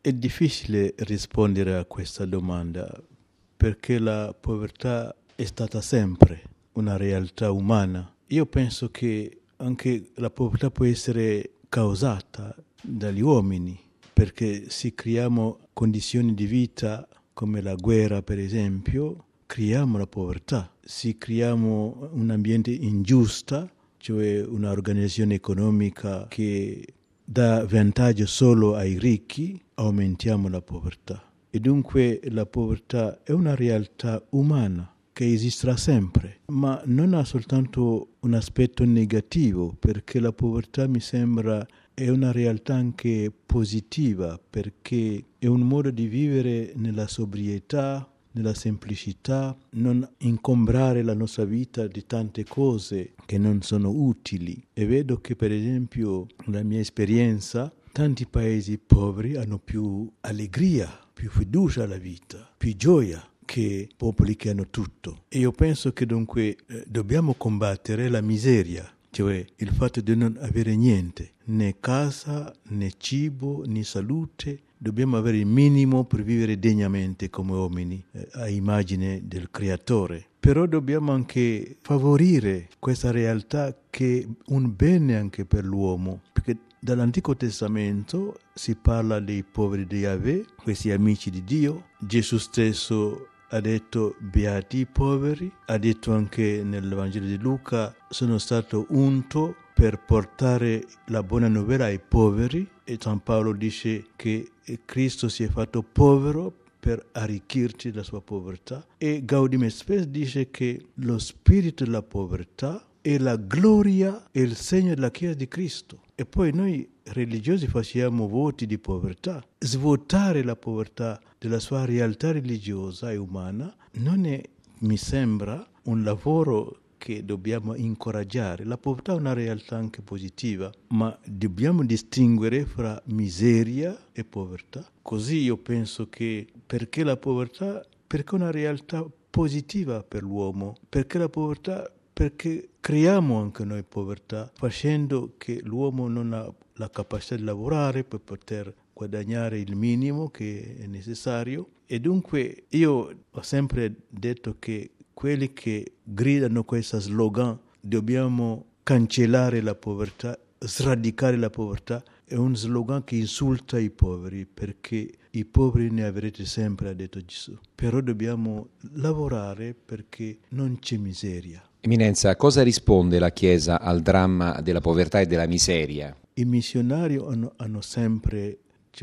È difficile rispondere a questa domanda perché la povertà è stata sempre una realtà umana. Io penso che anche la povertà può essere causata dagli uomini, perché se creiamo condizioni di vita come la guerra, per esempio, creiamo la povertà. Se creiamo un ambiente ingiusto, cioè un'organizzazione economica che dà vantaggio solo ai ricchi, aumentiamo la povertà. E dunque la povertà è una realtà umana che esisterà sempre, ma non ha soltanto un aspetto negativo, perché la povertà mi sembra è una realtà anche positiva, perché è un modo di vivere nella sobrietà, nella semplicità, non ingombrare la nostra vita di tante cose che non sono utili. E vedo che, per esempio, nella mia esperienza, tanti paesi poveri hanno più allegria, più fiducia alla vita, più gioia che popoli che hanno tutto. E io penso che dunque dobbiamo combattere la miseria, cioè il fatto di non avere niente, né casa, né cibo, né salute. Dobbiamo avere il minimo per vivere degnamente come uomini, a immagine del Creatore. Però dobbiamo anche favorire questa realtà che è un bene anche per l'uomo, perché dall'Antico Testamento si parla dei poveri di Yahweh, questi amici di Dio. Gesù stesso ha detto beati i poveri, ha detto anche nel Vangelo di Luca sono stato unto per portare la buona novella ai poveri, e San Paolo dice che Cristo si è fatto povero per arricchirci della sua povertà, e Gaudium et Spes dice che lo spirito della povertà è la gloria e il segno della Chiesa di Cristo. E poi noi religiosi facciamo voti di povertà. Svuotare la povertà della sua realtà religiosa e umana non è, mi sembra, un lavoro che dobbiamo incoraggiare. La povertà è una realtà anche positiva, ma dobbiamo distinguere fra miseria e povertà. Così io penso che perché la povertà, perché è una realtà positiva per l'uomo, perché la povertà, perché creiamo anche noi povertà facendo che l'uomo non ha la capacità di lavorare per poter guadagnare il minimo che è necessario. E dunque io ho sempre detto che quelli che gridano questo slogan dobbiamo cancellare la povertà, sradicare la povertà, è un slogan che insulta i poveri, perché i poveri ne avrete sempre, ha detto Gesù. Però dobbiamo lavorare perché non c'è miseria. Eminenza, cosa risponde la Chiesa al dramma della povertà e della miseria? I missionari hanno sempre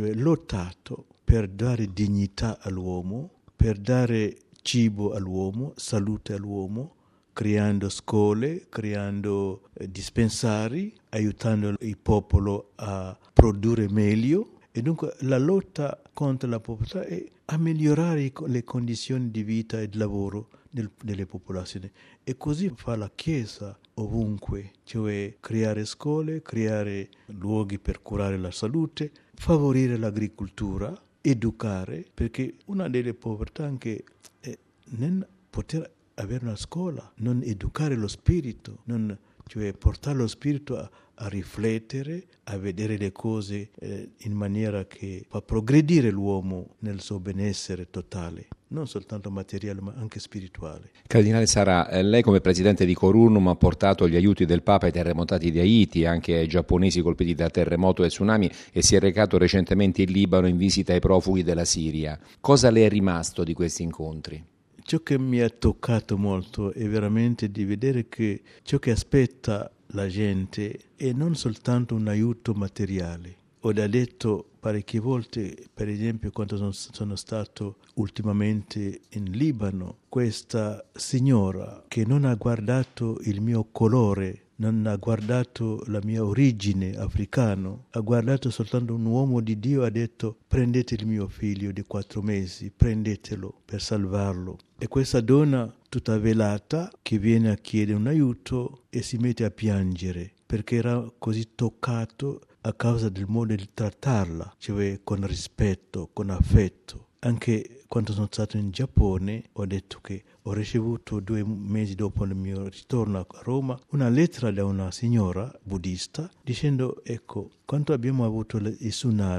lottato per dare dignità all'uomo, per dare cibo all'uomo, salute all'uomo, creando scuole, creando dispensari, aiutando il popolo a produrre meglio. E dunque la lotta contro la povertà è a migliorare le condizioni di vita e di lavoro delle popolazioni. E così fa la Chiesa ovunque, cioè creare scuole, creare luoghi per curare la salute, favorire l'agricoltura, educare, perché una delle povertà anche è non poter avere una scuola, non educare lo spirito, cioè portare lo spirito a riflettere, a vedere le cose in maniera che fa progredire l'uomo nel suo benessere totale, non soltanto materiale ma anche spirituale. Cardinale Sarà, lei come presidente di Corunum ha portato gli aiuti del Papa ai terremotati di Haiti, anche ai giapponesi colpiti da terremoto e tsunami, e si è recato recentemente in Libano in visita ai profughi della Siria. Cosa le è rimasto di questi incontri? Ciò che mi ha toccato molto è veramente di vedere che ciò che aspetta la gente è non soltanto un aiuto materiale. Ho già detto parecchie volte, per esempio quando sono stato ultimamente in Libano, questa signora che non ha guardato il mio colore, non ha guardato la mia origine africana, ha guardato soltanto un uomo di Dio e ha detto prendete il mio figlio di 4 mesi, prendetelo per salvarlo. E questa donna tutta velata che viene a chiedere un aiuto e si mette a piangere perché era così toccato a causa del modo di trattarla, cioè con rispetto, con affetto. Anche quando sono stato in Giappone ho detto che ho ricevuto 2 mesi dopo il mio ritorno a Roma una lettera da una signora buddista dicendo ecco, quando abbiamo avuto i tsunami,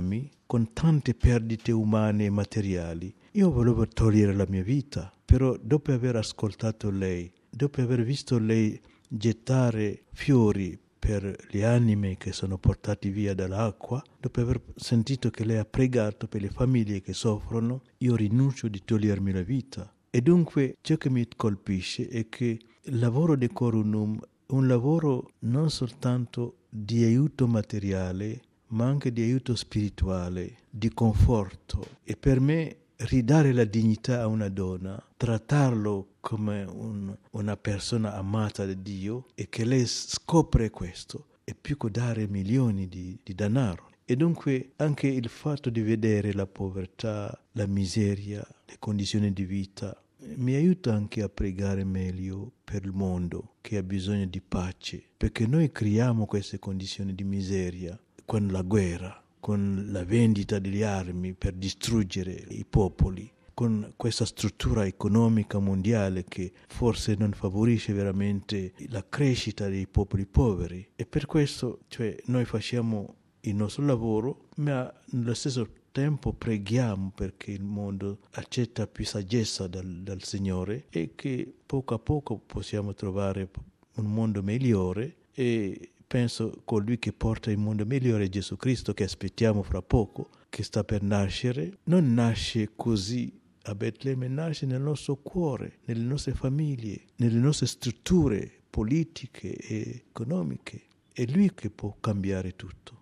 con tante perdite umane e materiali. Io volevo togliere la mia vita, però dopo aver ascoltato lei, dopo aver visto lei gettare fiori per le anime che sono portate via dall'acqua, dopo aver sentito che lei ha pregato per le famiglie che soffrono, io rinuncio di togliermi la vita. E dunque ciò che mi colpisce è che il lavoro di Corunum è un lavoro non soltanto di aiuto materiale, ma anche di aiuto spirituale, di conforto. E per me ridare la dignità a una donna, trattarlo come una persona amata da Dio, e che lei scopre questo, è più che dare milioni di denaro. E dunque anche il fatto di vedere la povertà, la miseria, le condizioni di vita, mi aiuta anche a pregare meglio per il mondo che ha bisogno di pace, perché noi creiamo queste condizioni di miseria con la guerra, con la vendita delle armi per distruggere i popoli, con questa struttura economica mondiale che forse non favorisce veramente la crescita dei popoli poveri. E per questo, noi facciamo il nostro lavoro, ma nello stesso tempo preghiamo perché il mondo accetta più saggezza dal Signore e che poco a poco possiamo trovare un mondo migliore. E penso colui che porta il mondo migliore è Gesù Cristo, che aspettiamo fra poco, che sta per nascere. Non nasce così a Betlemme, nasce nel nostro cuore, nelle nostre famiglie, nelle nostre strutture politiche e economiche. È Lui che può cambiare tutto.